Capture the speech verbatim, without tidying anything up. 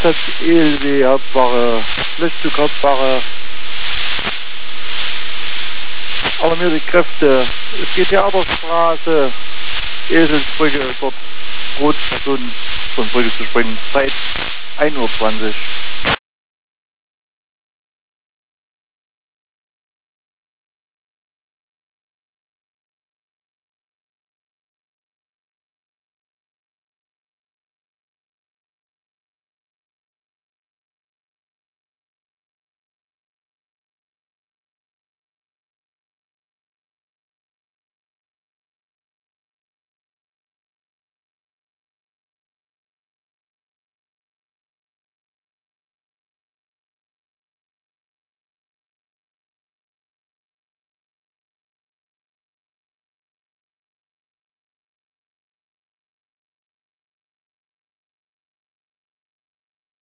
das E L W Hauptwache, Löschzug Hauptwache, alarmierte Kräfte. Es geht hier Aberstraße, Eselsbrücke, dort Rotperson von Brücke zu springen, Zeit ein Uhr zwanzig.